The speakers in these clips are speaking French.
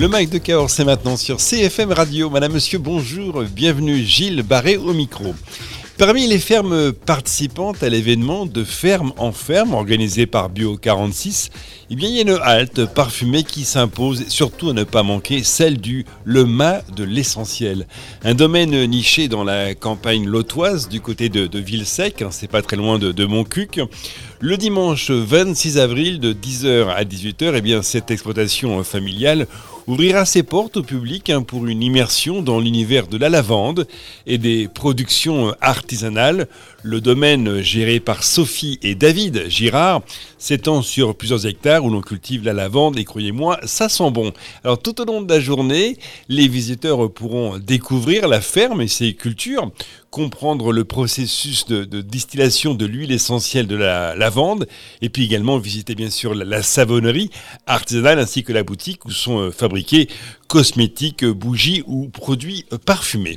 Le Mac de Cahors, c'est maintenant sur CFM Radio. Madame, monsieur, bonjour, bienvenue. Gilles Barré au micro. Parmi les fermes participantes à l'événement de ferme en ferme organisé par Bio 46, il y a une halte parfumée qui s'impose, surtout à ne pas manquer celle du Le Mas de l'Essentiel. Un domaine niché dans la campagne lotoise du côté de Villesec, c'est pas très loin de Montcuq. Le dimanche 26 avril de 10h à 18h, cette exploitation familiale ouvrira ses portes au public pour une immersion dans l'univers de la lavande et des productions artisanales. Le domaine géré par Sophie et David Girard s'étend sur plusieurs hectares où l'on cultive la lavande et croyez-moi, ça sent bon. Alors tout au long de la journée, les visiteurs pourront découvrir la ferme et ses cultures, comprendre le processus de distillation de l'huile essentielle de la lavande et puis également visiter bien sûr la savonnerie artisanale ainsi que la boutique où sont fabriqués cosmétiques, bougies ou produits parfumés.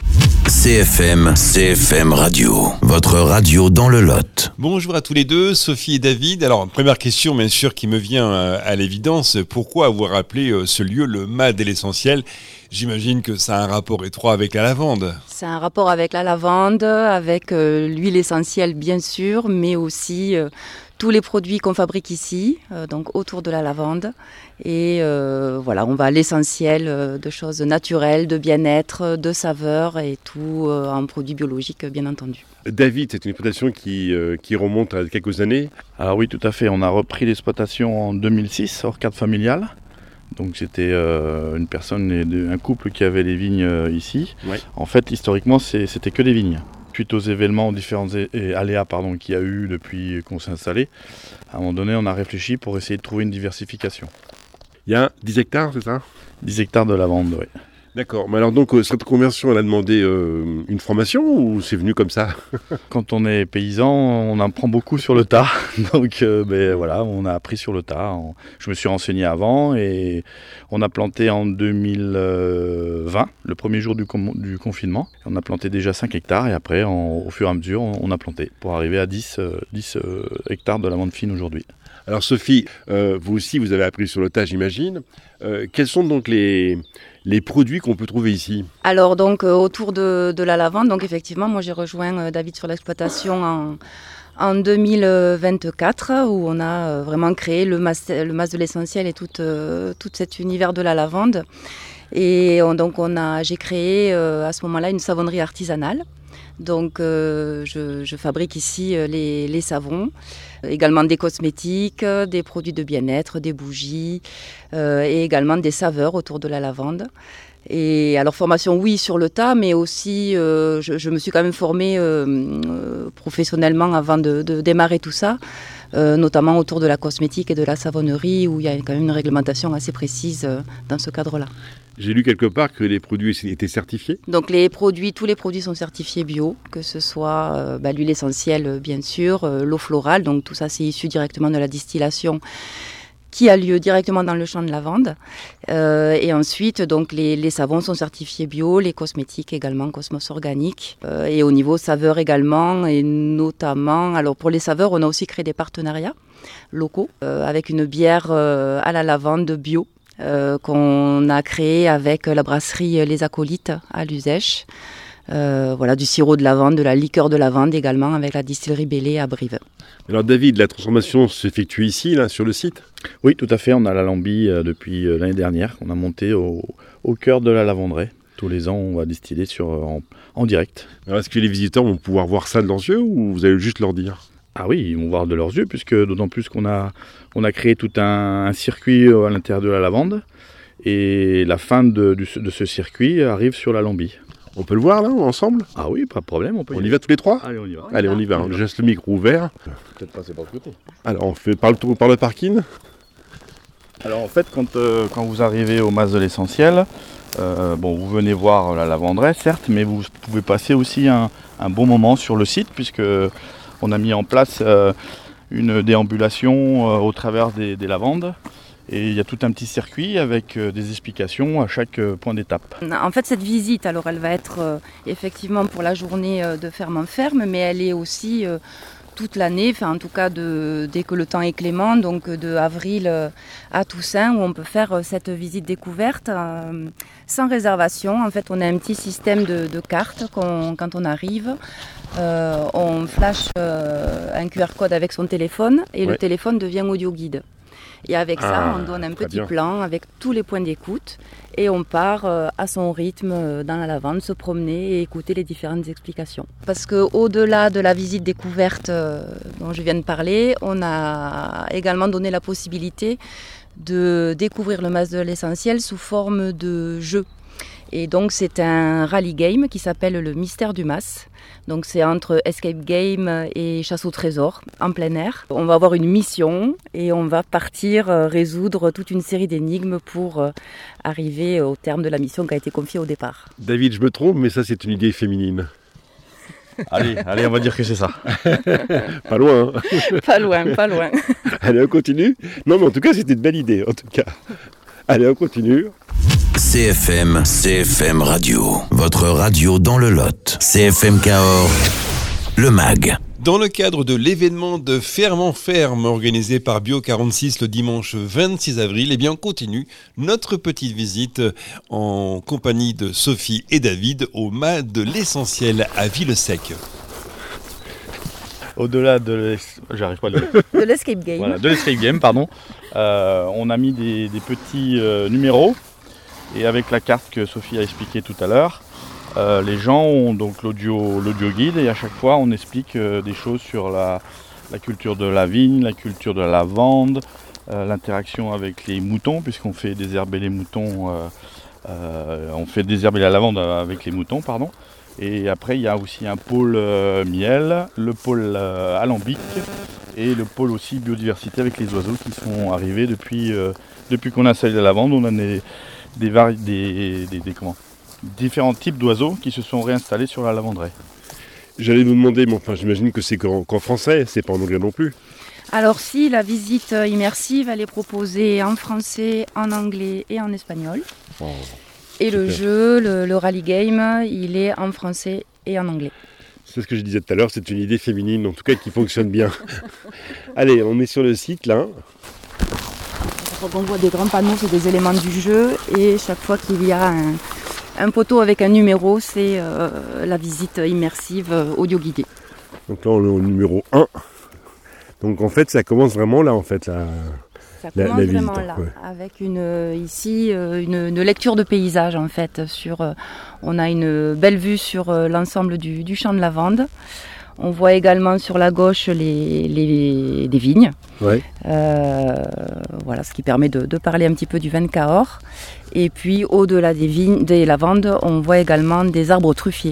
CFM Radio, votre radio dans le Lot. Bonjour à tous les deux, Sophie et David. Alors, première question bien sûr qui me vient à l'évidence, pourquoi avoir appelé ce lieu le Mas de l'Essentiel ? J'imagine que ça a un rapport étroit avec la lavande. C'est un rapport avec la lavande, avec l'huile essentielle bien sûr, mais aussi tous les produits qu'on fabrique ici, donc autour de la lavande. Et voilà, on va à l'essentiel de choses naturelles, de bien-être, de saveurs et tout en produits biologiques bien entendu. David, c'est une exploitation qui remonte à quelques années. Alors oui, tout à fait. On a repris l'exploitation en 2006, hors cadre familial. Donc c'était une personne, un couple qui avait les vignes ici. Ouais. En fait, historiquement, c'était que des vignes. Suite aux événements, différents aléas qu'il y a eu depuis qu'on s'est installé, à un moment donné, on a réfléchi pour essayer de trouver une diversification. Il y a 10 hectares, c'est ça ? 10 hectares de lavande, oui. D'accord, mais alors donc cette conversion, elle a demandé une formation ou c'est venu comme ça ? Quand on est paysan, on en prend beaucoup sur le tas, donc voilà, on a appris sur le tas. Je me suis renseigné avant et on a planté en 2020, le premier jour du confinement. On a planté déjà 5 hectares et après, au fur et à mesure, on a planté pour arriver à 10 hectares de lavande fine aujourd'hui. Alors Sophie, vous aussi, vous avez appris sur le tas, j'imagine. Quels sont donc les produits qu'on peut trouver ici ? Alors donc autour de la lavande, donc effectivement, moi j'ai rejoint David sur l'exploitation en 2024 où on a vraiment créé le mas de l'Essentiel et tout cet univers de la lavande. Et j'ai créé à ce moment-là une savonnerie artisanale. Donc je fabrique ici les savons, également des cosmétiques, des produits de bien-être, des bougies et également des saveurs autour de la lavande. Et alors formation oui sur le tas, mais aussi je me suis quand même formée professionnellement avant de démarrer tout ça, notamment autour de la cosmétique et de la savonnerie où il y a quand même une réglementation assez précise dans ce cadre-là. J'ai lu quelque part que les produits étaient certifiés. Donc tous les produits sont certifiés bio, que ce soit l'huile essentielle bien sûr, l'eau florale, donc tout ça c'est issu directement de la distillation qui a lieu directement dans le champ de lavande. Et ensuite, donc les savons sont certifiés bio, les cosmétiques également, Cosmos Organique. Et au niveau saveur également, et notamment, alors pour les saveurs, on a aussi créé des partenariats locaux avec une bière à la lavande bio. Qu'on a créé avec la brasserie Les Acolytes à Luzèche. Du sirop de lavande, de la liqueur de lavande également avec la distillerie Bellé à Brive. Alors David, la transformation s'effectue ici, là, sur le site ? Oui, tout à fait. On a l'Alambi depuis l'année dernière. On a monté au cœur de la lavanderie. Tous les ans, on va distiller en direct. Alors est-ce que les visiteurs vont pouvoir voir ça de leurs yeux ou vous allez juste leur dire ? Ah oui, ils vont voir de leurs yeux, puisque d'autant plus qu'on a créé tout un circuit à l'intérieur de la lavande. Et la fin de ce circuit arrive sur l'Alambi. On peut le voir là, ensemble ? Ah oui, pas de problème. On y va tous les trois ? Allez, on y va. Allez, on y va. Je laisse le micro ouvert. Peut-être passer par le côté. Alors, on fait par le parking ? Alors en fait, quand vous arrivez au Mas de l'Essentiel, vous venez voir la lavanderie, certes, mais vous pouvez passer aussi un bon moment sur le site, puisque on a mis en place une déambulation au travers des lavandes. Et il y a tout un petit circuit avec des explications à chaque point d'étape. En fait, cette visite, alors elle va être effectivement pour la journée de ferme en ferme, mais elle est aussi toute l'année, enfin en tout cas dès que le temps est clément, donc de avril à Toussaint, où on peut faire cette visite découverte sans réservation. En fait, on a un petit système de cartes quand on arrive. On flash un QR code avec son téléphone et le téléphone devient audio guide. Et avec ça, on donne un petit plan avec tous les points d'écoute et on part à son rythme dans la lavande, se promener et écouter les différentes explications. Parce qu'au-delà de la visite découverte dont je viens de parler, on a également donné la possibilité de découvrir le mas de l'essentiel sous forme de jeu. Et donc c'est un rallye game qui s'appelle le Mystère du Mas. Donc c'est entre escape game et chasse au trésor en plein air. On va avoir une mission et on va partir résoudre toute une série d'énigmes pour arriver au terme de la mission qui a été confiée au départ. David, je me trompe, mais ça c'est une idée féminine. Allez, on va dire que c'est ça. Pas loin. Hein. Pas loin. Allez, on continue. Non, mais en tout cas, c'était une belle idée, en tout cas. Allez, on continue. CFM Radio. Votre radio dans le Lot. CFM Cahors, le MAG. Dans le cadre de l'événement de Ferme en Ferme organisé par Bio46 le dimanche 26 avril, eh bien on continue notre petite visite en compagnie de Sophie et David au mas de l'essentiel à Villesec. Au-delà de l'escape game. Voilà, de l'escape game, pardon. On a mis des petits numéros et avec la carte que Sophie a expliquée tout à l'heure, les gens ont donc l'audio guide et à chaque fois on explique des choses sur la culture de la vigne, la culture de la lavande, l'interaction avec les moutons puisqu'on fait désherber les moutons, on fait désherber la lavande avec les moutons, pardon. Et après il y a aussi un pôle miel, le pôle alambic et le pôle aussi biodiversité avec les oiseaux qui sont arrivés depuis qu'on a installé la lavande. On a différents types d'oiseaux qui se sont réinstallés sur la lavanderaie. J'allais vous demander, mais enfin j'imagine que c'est qu'en français, c'est pas en anglais non plus. Alors si, la visite immersive, elle est proposée en français, en anglais et en espagnol. Oh. Et super. Le jeu, le rallye game, il est en français et en anglais. C'est ce que je disais tout à l'heure, c'est une idée féminine, en tout cas qui fonctionne bien. Allez, on est sur le site là. On voit des grands panneaux, c'est des éléments du jeu. Et chaque fois qu'il y a un poteau avec un numéro, c'est la visite immersive audio guidée. Donc là, on est au numéro 1. Donc en fait, ça commence vraiment là, en fait, la commence visite. Vraiment là, ouais. Avec une lecture de paysage en fait. On a une belle vue sur l'ensemble du champ de lavande. On voit également sur la gauche des vignes. Ouais. Voilà, ce qui permet de parler un petit peu du vin de Cahors. Et puis au-delà des lavandes, on voit également des arbres truffiers.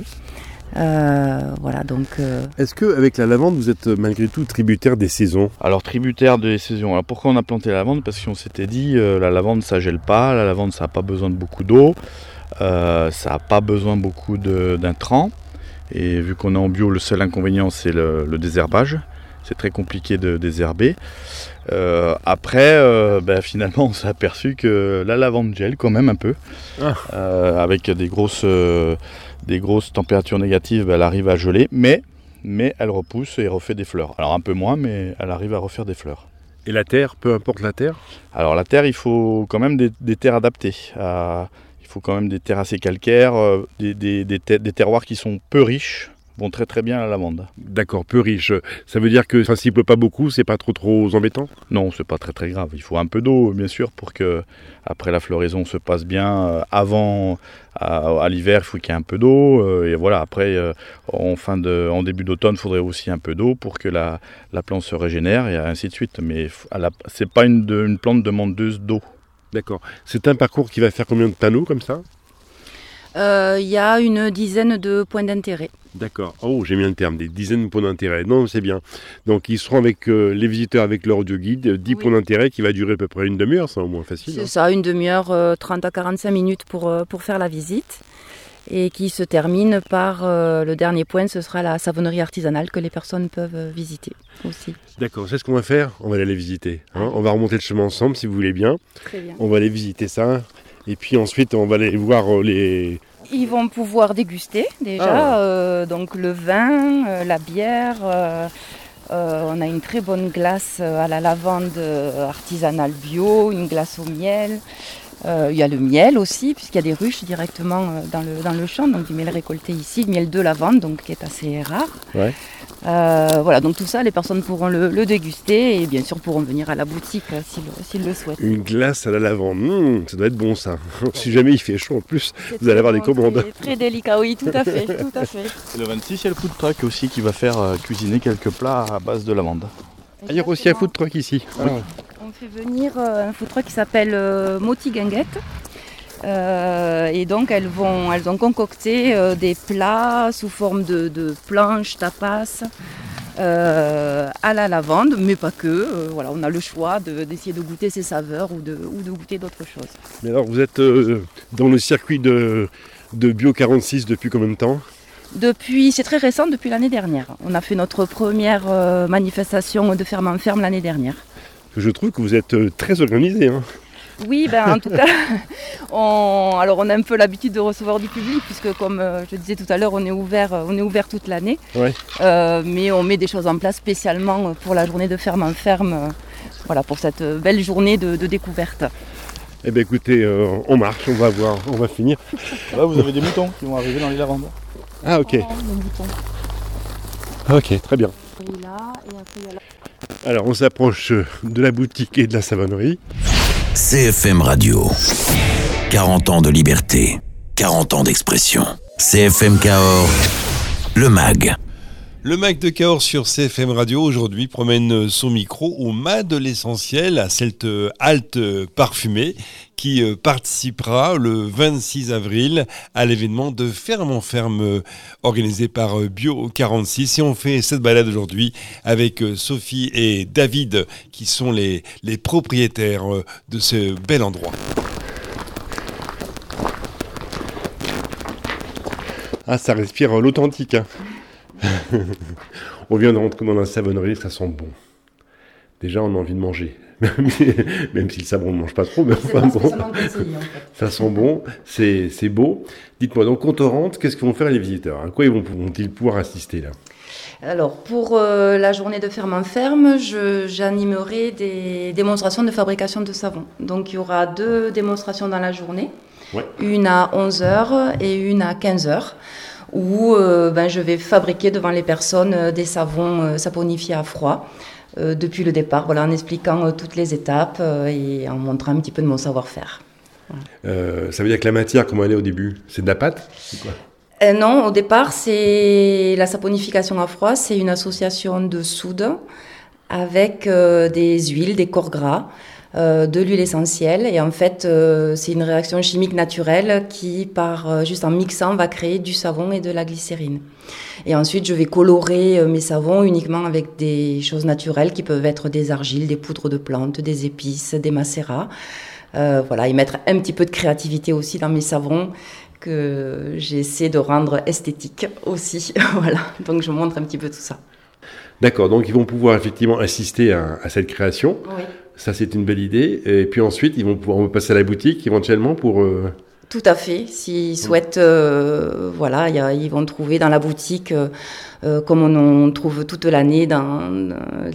Voilà, donc. Est-ce qu'avec la lavande, vous êtes malgré tout tributaire des saisons ? Alors tributaire des saisons. Alors pourquoi on a planté la lavande ? Parce qu'on s'était dit la lavande ça gèle pas, la lavande ça n'a pas besoin de beaucoup d'eau, ça n'a pas besoin beaucoup d'intrants. Et vu qu'on est en bio, le seul inconvénient c'est le désherbage. C'est très compliqué de désherber. Après, finalement on s'est aperçu que la lavande gèle quand même un peu. Avec des grosses températures négatives, elle arrive à geler, mais elle repousse et refait des fleurs. Alors un peu moins, mais elle arrive à refaire des fleurs. Et la terre, peu importe la terre ? Alors la terre, il faut quand même des terres adaptées. Il faut quand même des terres assez calcaires, des terroirs qui sont peu riches, vont très très bien à la lavande. D'accord, peu riche. Ça veut dire que s'il ne pleut pas beaucoup, c'est pas trop embêtant ? Non, c'est pas très très grave. Il faut un peu d'eau, bien sûr, pour que après la floraison se passe bien. Avant, à l'hiver, il faut qu'il y ait un peu d'eau. Et voilà, après, en début d'automne, il faudrait aussi un peu d'eau pour que la plante se régénère et ainsi de suite. Mais c'est pas une plante demandeuse d'eau. D'accord. C'est un parcours qui va faire combien de panneaux comme ça ? Il y a une dizaine de points d'intérêt. D'accord. Oh, j'ai mis le terme, des dizaines de points d'intérêt. Non, c'est bien. Donc, ils seront avec les visiteurs avec leur audio guide, 10 points d'intérêt qui va durer à peu près une demi-heure, c'est au moins facile. C'est ça, une demi-heure, 30 à 45 minutes pour faire la visite. Et qui se termine par le dernier point, ce sera la savonnerie artisanale que les personnes peuvent visiter aussi. D'accord, c'est ce qu'on va faire, on va aller visiter. On va remonter le chemin ensemble si vous voulez bien. Très bien. On va aller visiter ça. Et puis ensuite, on va aller voir les... Ils vont pouvoir déguster déjà, donc le vin, la bière, On a une très bonne glace à la lavande artisanale bio, une glace au miel. Il y a le miel aussi, puisqu'il y a des ruches directement dans le champ, donc du miel récolté ici, du miel de lavande, donc qui est assez rare. Ouais. Voilà, donc tout ça, les personnes pourront le déguster et bien sûr pourront venir à la boutique s'ils le souhaitent. Une glace à la lavande, ça doit être bon ça. Si jamais il fait chaud en plus, vous allez avoir des commandes. Très, très délicat, oui, tout à fait, tout à fait. Et le 26, il y a le food truck aussi qui va faire cuisiner quelques plats à base de lavande. Il y a aussi un food truck ici. Oui. On fait venir un food truck qui s'appelle Moti Guinguette. Et donc elles ont concocté des plats sous forme de planches, tapas, à la lavande, mais pas que. Voilà, on a le choix d'essayer de goûter ces saveurs ou de goûter d'autres choses. Mais alors vous êtes dans le circuit de Bio 46 depuis combien de temps ? C'est très récent, depuis l'année dernière. On a fait notre première manifestation de ferme en ferme l'année dernière. Je trouve que vous êtes très organisé. Hein. Oui, en tout cas, on a un peu l'habitude de recevoir du public, puisque comme je disais tout à l'heure, on est ouvert toute l'année. Ouais. Mais on met des choses en place spécialement pour la journée de ferme en ferme, voilà, pour cette belle journée de découverte. Eh bien écoutez, on marche, on va voir, on va finir. Là, vous avez des moutons qui vont arriver dans les lavandes. Ah ok. Les boutons. Ok, très bien. Là, et après, il y a Alors on s'approche de la boutique et de la savonnerie. CFM Radio. 40 ans de liberté, 40 ans d'expression. CFM Cahors, le MAG. Le MAG de Cahors sur CFM Radio aujourd'hui promène son micro au mât de l'essentiel à cette halte parfumée qui participera le 26 avril à l'événement de Ferme en Ferme organisé par Bio 46. Et on fait cette balade aujourd'hui avec Sophie et David qui sont les propriétaires de ce bel endroit. Ah, ça respire l'authentique. Hein. On vient de rentrer dans la savonnerie, ça sent bon. Déjà, on a envie de manger. Même si le savon ne mange pas trop, mais enfin bon. Ça sent bon, c'est beau. Dites-moi, donc quand on rentre, qu'est-ce que vont faire les visiteurs ? À quoi vont-ils pouvoir assister là ? Alors, pour la journée de ferme en ferme, j'animerai des démonstrations de fabrication de savon. Donc, il y aura 2 démonstrations dans la journée, Ouais. Une à 11h et une à 15h, où je vais fabriquer devant les personnes des savons saponifiés à froid depuis le départ, voilà, en expliquant toutes les étapes et en montrant un petit peu de mon savoir-faire. Voilà. Ça veut dire que la matière, comment elle est au début ? C'est de la pâte ? C'est quoi ? Non, au départ, c'est la saponification à froid, c'est une association de soude avec des huiles, des corps gras, de l'huile essentielle. Et en fait, c'est une réaction chimique naturelle qui, juste en mixant, va créer du savon et de la glycérine. Et ensuite, je vais colorer mes savons uniquement avec des choses naturelles qui peuvent être des argiles, des poudres de plantes, des épices, des macérats. Voilà, et mettre un petit peu de créativité aussi dans mes savons que j'essaie de rendre esthétique aussi. Voilà, donc je montre un petit peu tout ça. D'accord, donc ils vont pouvoir effectivement assister à cette création. Oui. Ça, c'est une belle idée. Et puis ensuite, ils vont pouvoir passer à la boutique éventuellement pour... Tout à fait. S'ils souhaitent, ils vont trouver dans la boutique, comme on trouve toute l'année, dans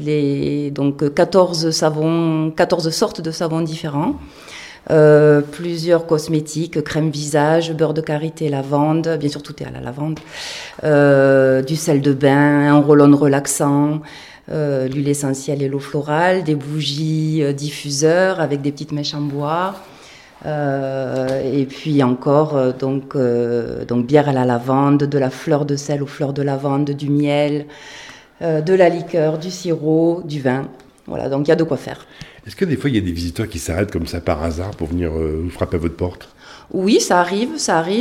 14 sortes de savons différents. Plusieurs cosmétiques, crème visage, beurre de karité, lavande, bien sûr tout est à la lavande, du sel de bain, un roll-on relaxant, l'huile essentielle et l'eau florale, des bougies diffuseurs avec des petites mèches en bois, et puis encore donc bière à la lavande, de la fleur de sel aux fleurs de lavande, du miel, de la liqueur, du sirop, du vin. Voilà, donc il y a de quoi faire. Est-ce que des fois, il y a des visiteurs qui s'arrêtent comme ça par hasard pour venir vous frapper à votre porte ? Oui, ça arrive.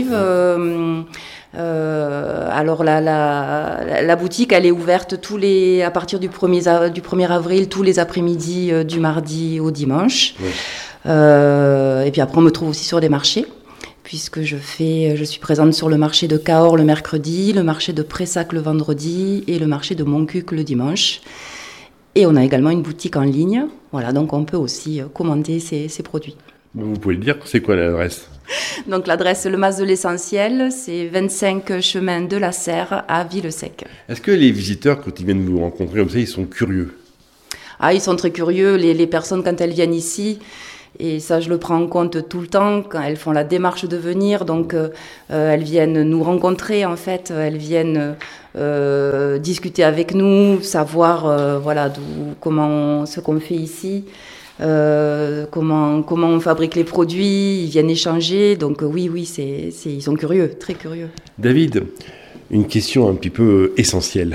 Alors la boutique, elle est ouverte à partir du 1er avril, tous les après-midi, du mardi au dimanche. Oui. Et puis après, on me trouve aussi sur des marchés, puisque je suis présente sur le marché de Cahors le mercredi, le marché de Pressac le vendredi et le marché de Montcuq le dimanche. Et on a également une boutique en ligne, voilà, donc on peut aussi commander ces produits. Vous pouvez le dire, c'est quoi l'adresse? Donc l'adresse, le Mas de l'Essentiel, c'est 25 chemin de la Serre à Villesec. Est-ce que les visiteurs, quand ils viennent vous rencontrer comme ça, ils sont curieux? Ah, ils sont très curieux, les personnes quand elles viennent ici, et ça je le prends en compte tout le temps, quand elles font la démarche de venir, donc elles viennent nous rencontrer en fait, elles viennent discuter avec nous, savoir ce qu'on fait ici. Comment on fabrique les produits, ils viennent échanger, donc oui, ils sont curieux, très curieux. David, une question un petit peu essentielle.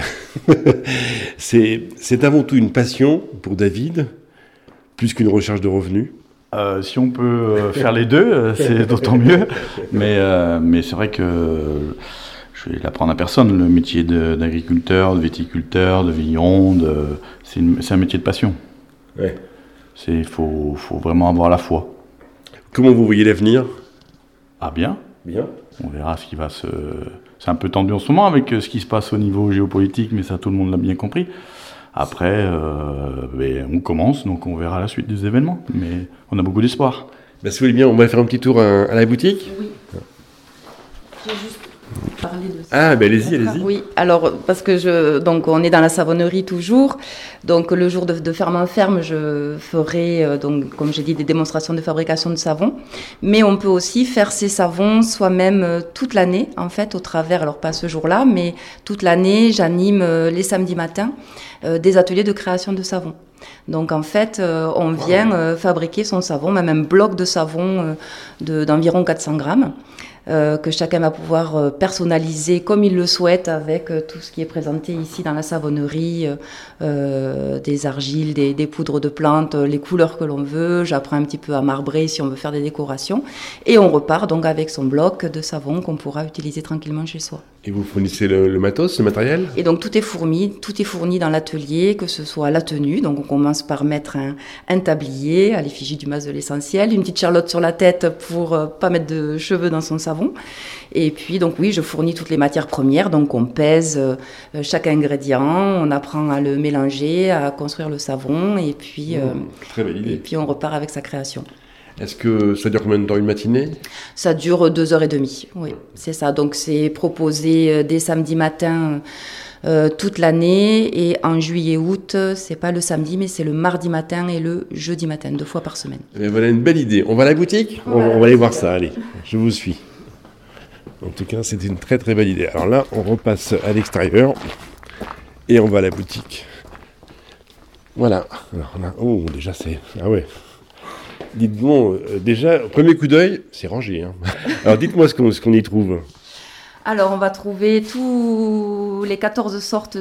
C'est avant tout une passion pour David, plus qu'une recherche de revenus? Si on peut faire les deux, c'est d'autant mieux. Mais c'est vrai que je vais l'apprendre à personne. Le métier d'agriculteur, de viticulteur, de vigneron, c'est un métier de passion. Ouais. Il faut vraiment avoir la foi. Comment vous voyez l'avenir? Ah bien. Bien. On verra ce qui va se... C'est un peu tendu en ce moment avec ce qui se passe au niveau géopolitique, mais ça tout le monde l'a bien compris. Après, on commence, donc on verra la suite des événements. Mais on a beaucoup d'espoir. Ben, si vous voulez bien, on va faire un petit tour à la boutique. Oui. J'ai juste parlé de ça. Ah, ben allez-y. Oui, alors, parce que donc on est dans la savonnerie toujours. Donc le jour de ferme en ferme, je ferai, donc, comme j'ai dit, des démonstrations de fabrication de savon. Mais on peut aussi faire ces savons soi-même toute l'année, en fait, au travers, alors pas ce jour-là, mais toute l'année, j'anime les samedis matins des ateliers de création de savon. Donc en fait, on vient fabriquer son savon, même un bloc de savon d'environ 400 grammes. Que chacun va pouvoir personnaliser comme il le souhaite avec tout ce qui est présenté ici dans la savonnerie, des argiles, des poudres de plantes, les couleurs que l'on veut. J'apprends un petit peu à marbrer si on veut faire des décorations. Et on repart donc avec son bloc de savon qu'on pourra utiliser tranquillement chez soi. Et vous fournissez le matos, le matériel? Et donc tout est fourni dans l'atelier, que ce soit la tenue. Donc on commence par mettre un tablier à l'effigie du Mas de l'Essentiel, une petite charlotte sur la tête pour pas mettre de cheveux dans son savon. Et puis donc oui, je fournis toutes les matières premières. Donc on pèse chaque ingrédient, on apprend à le mélanger, à construire le savon, et puis très belle idée. Et puis on repart avec sa création. Est-ce que ça dure combien de temps, une matinée? Ça dure 2h30, oui, c'est ça. Donc c'est proposé dès samedi matin toute l'année, et en juillet-août, c'est pas le samedi, mais c'est le mardi matin et le jeudi matin, 2 fois par semaine. Et voilà une belle idée. On va à la boutique? On va aller voir ça, allez, je vous suis. En tout cas, c'est une très très belle idée. Alors là, on repasse à l'extérieur et on va à la boutique. Voilà. Alors là, déjà c'est... Ah ouais. Dites-moi, déjà, premier coup d'œil, c'est rangé. Hein. Alors dites-moi ce qu'on y trouve. Alors, on va trouver tous les 14 sortes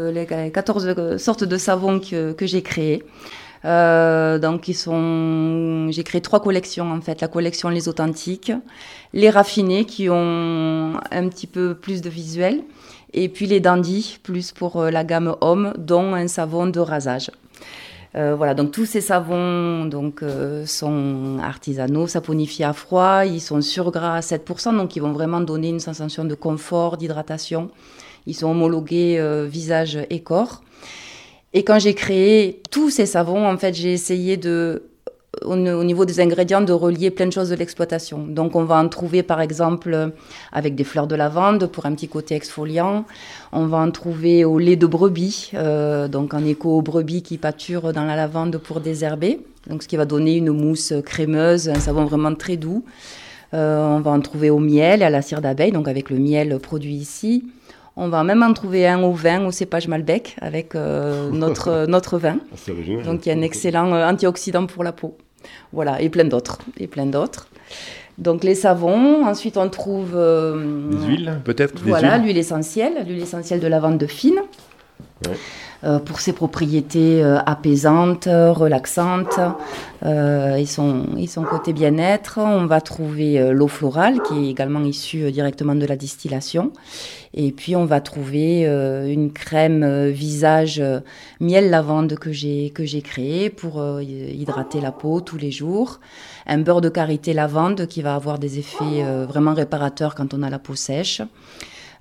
de savons que j'ai créés. Donc, j'ai créé 3 collections, en fait. La collection Les Authentiques, les Raffinés, qui ont un petit peu plus de visuel, et puis les Dandy, plus pour la gamme homme, dont un savon de rasage. Voilà, donc tous ces savons sont artisanaux, saponifiés à froid, ils sont sur gras à 7%, donc ils vont vraiment donner une sensation de confort, d'hydratation. Ils sont homologués visage et corps. Et quand j'ai créé tous ces savons, en fait, j'ai essayé au niveau des ingrédients, de relier plein de choses de l'exploitation. Donc, on va en trouver, par exemple, avec des fleurs de lavande pour un petit côté exfoliant. On va en trouver au lait de brebis, donc en écho aux brebis qui pâturent dans la lavande pour désherber. Donc, ce qui va donner une mousse crémeuse, un savon vraiment très doux. On va en trouver au miel et à la cire d'abeille, donc avec le miel produit ici. On va même en trouver un au vin, au cépage Malbec, avec notre vin. C'est original. Donc, il y a un excellent antioxydant pour la peau. Voilà, et plein d'autres. Donc, les savons. Ensuite, on trouve... des huiles, peut-être? Voilà, l'huile essentielle de lavande fine. Ouais. Pour ses propriétés apaisantes, relaxantes, et son côté bien-être. On va trouver l'eau florale, qui est également issue directement de la distillation. Et puis, on va trouver une crème visage miel lavande que j'ai créée pour hydrater la peau tous les jours. Un beurre de karité lavande qui va avoir des effets vraiment réparateurs quand on a la peau sèche.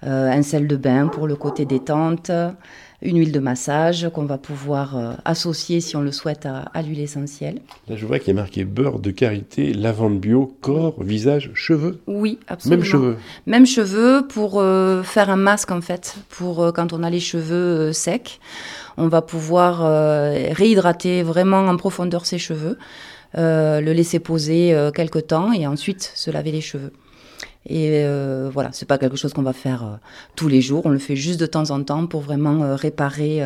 un sel de bain pour le côté détente, une huile de massage qu'on va pouvoir associer, si on le souhaite, à l'huile essentielle. Là, je vois qu'il y a marqué beurre de karité, lavande bio, corps, visage, cheveux. Oui, absolument. Même cheveux. Même cheveux pour faire un masque, en fait, pour quand on a les cheveux secs. On va pouvoir réhydrater vraiment en profondeur ses cheveux, le laisser poser quelque temps et ensuite se laver les cheveux. Et voilà, c'est pas quelque chose qu'on va faire tous les jours, on le fait juste de temps en temps pour vraiment réparer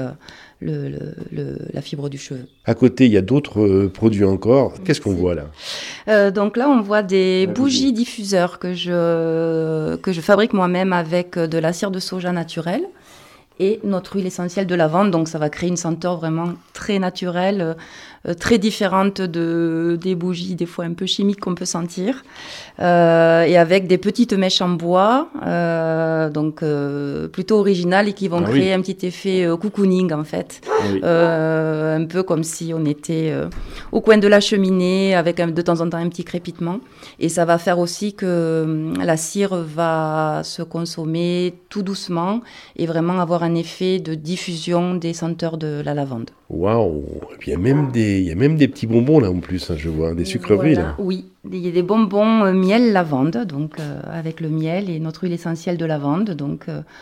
la fibre du cheveu. À côté, il y a d'autres produits encore. Qu'est-ce qu'on voit là ? Donc là, on voit des bougies diffuseurs que je fabrique moi-même avec de la cire de soja naturelle et notre huile essentielle de lavande. Donc ça va créer une senteur vraiment très naturelle, très différente des bougies des fois un peu chimiques qu'on peut sentir, et avec des petites mèches en bois, donc plutôt originales et qui vont créer un petit effet cocooning en fait, un peu comme si on était au coin de la cheminée avec de temps en temps un petit crépitement, et ça va faire aussi que la cire va se consommer tout doucement et vraiment avoir un effet de diffusion des senteurs de la lavande. Waouh! Il y a même des petits bonbons là en plus, hein, je vois, des sucreries là. Oui, il y a des bonbons miel lavande, donc avec le miel et notre huile essentielle de lavande, donc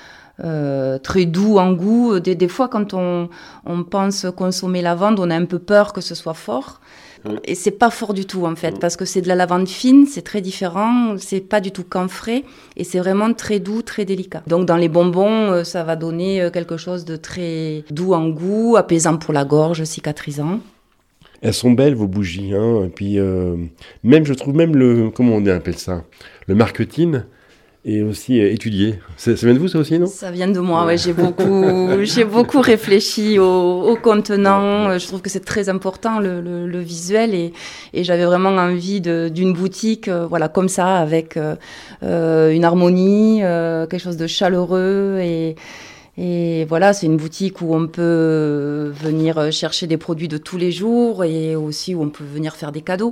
très doux en goût. Des fois, quand on pense consommer lavande, on a un peu peur que ce soit fort. Et c'est pas fort du tout en fait, parce que c'est de la lavande fine, c'est très différent, c'est pas du tout camphré et c'est vraiment très doux, très délicat. Donc dans les bonbons, ça va donner quelque chose de très doux en goût, apaisant pour la gorge, cicatrisant. Elles sont belles vos bougies, hein. Et puis même je trouve même comment on appelle ça, le marketing est aussi étudié. Ça vient de vous ça aussi, non ? Ça vient de moi, ouais. J'ai beaucoup réfléchi au contenant. Je trouve que c'est très important le visuel et j'avais vraiment envie d'une boutique, voilà, comme ça, avec une harmonie, quelque chose de chaleureux et voilà, c'est une boutique où on peut venir chercher des produits de tous les jours et aussi où on peut venir faire des cadeaux.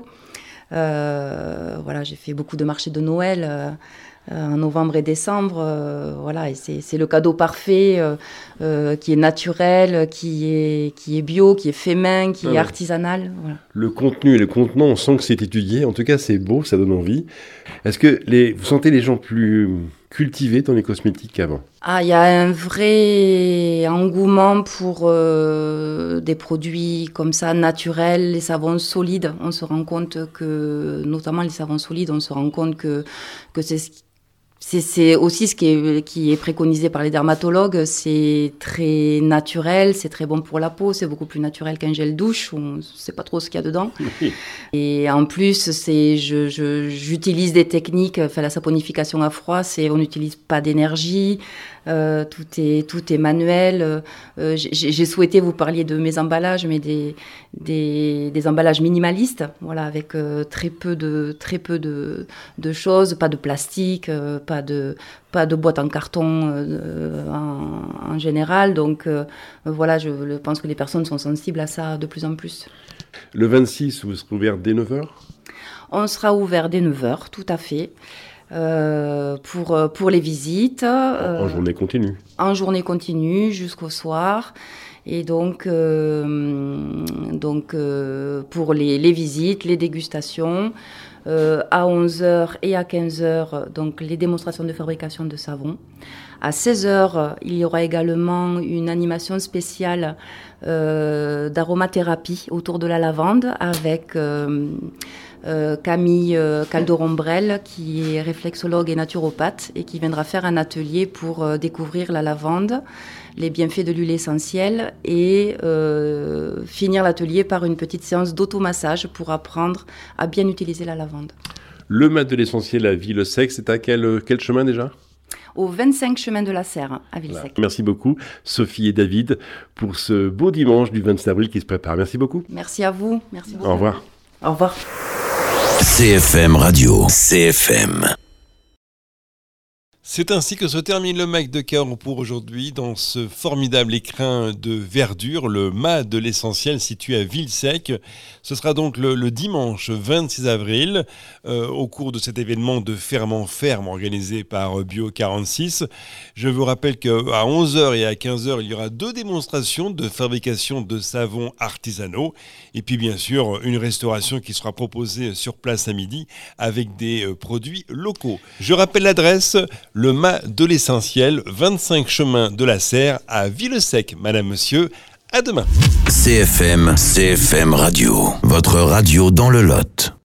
Voilà, j'ai fait beaucoup de marchés de Noël en novembre et décembre, voilà, et c'est le cadeau parfait qui est naturel, qui est bio, qui est fait main, qui est artisanal. Voilà. Le contenu et le contenant, on sent que c'est étudié. En tout cas, c'est beau, ça donne envie. Est-ce que vous sentez les gens plus cultivés dans les cosmétiques qu'avant ? Ah, il y a un vrai engouement pour des produits comme ça, naturels, les savons solides. On se rend compte que, notamment les savons solides, on se rend compte que c'est aussi ce qui est préconisé par les dermatologues. C'est très naturel, c'est très bon pour la peau, c'est beaucoup plus naturel qu'un gel douche où on ne sait pas trop ce qu'il y a dedans. Et en plus, j'utilise des techniques, la saponification à froid, on n'utilise pas d'énergie. Tout est manuel. J'ai souhaité, vous parliez de mes emballages, mais des emballages minimalistes, voilà, avec très peu de choses, pas de plastique, pas de boîte en carton en général. Donc voilà, je pense que les personnes sont sensibles à ça de plus en plus. Le 26, vous serez ouvert dès 9h ? On sera ouvert dès 9h, tout à fait. Pour les visites. En journée continue. En journée continue jusqu'au soir. Et donc pour les visites, les dégustations, à 11h et à 15h, donc les démonstrations de fabrication de savon. À 16h, il y aura également une animation spéciale d'aromathérapie autour de la lavande avec Camille Calderon-Brel, qui est réflexologue et naturopathe et qui viendra faire un atelier pour découvrir la lavande, les bienfaits de l'huile essentielle et finir l'atelier par une petite séance d'automassage pour apprendre à bien utiliser la lavande. Le mat de l'essentiel à Villesèque, c'est à quel chemin déjà ? Au 25 chemin de la Serre, à Villesèque. Voilà. Merci beaucoup, Sophie et David, pour ce beau dimanche du 26 avril qui se prépare. Merci beaucoup. Merci à vous. Merci beaucoup. Au revoir. Au revoir. CFM Radio. CFM. C'est ainsi que se termine le MAC de Cahors pour aujourd'hui dans ce formidable écrin de verdure, le mât de l'essentiel situé à Villesec. Ce sera donc le dimanche 26 avril au cours de cet événement de ferme en ferme organisé par Bio 46. Je vous rappelle qu'à 11h et à 15h, il y aura 2 démonstrations de fabrication de savons artisanaux et puis bien sûr une restauration qui sera proposée sur place à midi avec des produits locaux. Je rappelle l'adresse, le mât de l'essentiel, 25 chemin de la Serre à Villesec. Madame, monsieur, à demain. CFM Radio, votre radio dans le Lot.